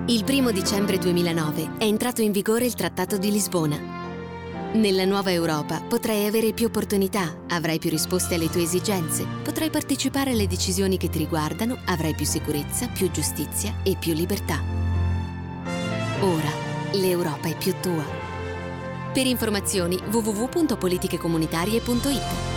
Il 1° dicembre 2009 è entrato in vigore il Trattato di Lisbona. Nella nuova Europa potrai avere più opportunità, avrai più risposte alle tue esigenze, potrai partecipare alle decisioni che ti riguardano, avrai più sicurezza, più giustizia e più libertà. Ora l'Europa è più tua. Per informazioni www.politichecomunitarie.it